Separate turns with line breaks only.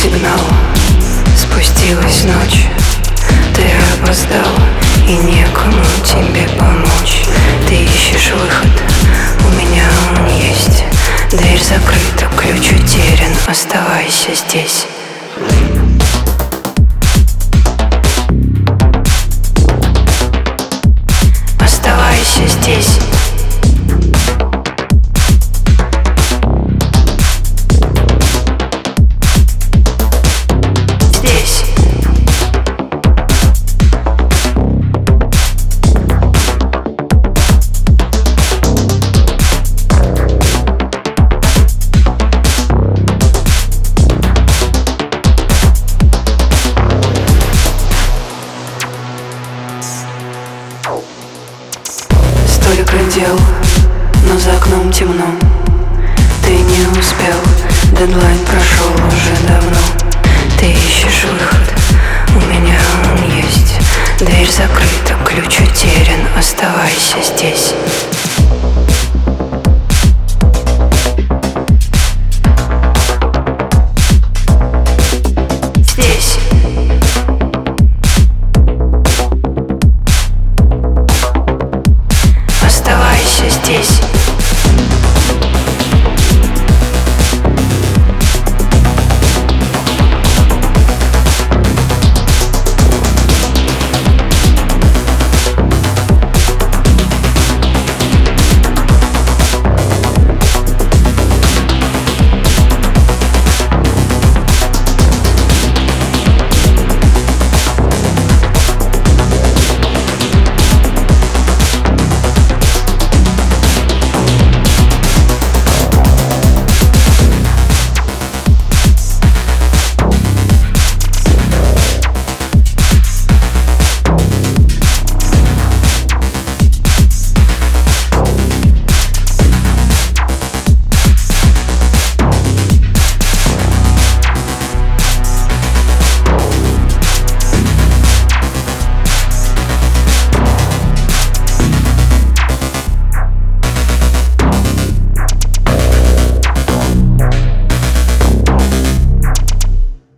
сигнал. Спустилась ночь, ты опоздал, и некому тебе помочь. Ты ищешь выход, у меня он есть. Дверь закрыта, ключ утерян, оставайся здесь. Оставайся здесь. Столько дел, но за окном темно. Ты не успел, дедлайн прошел.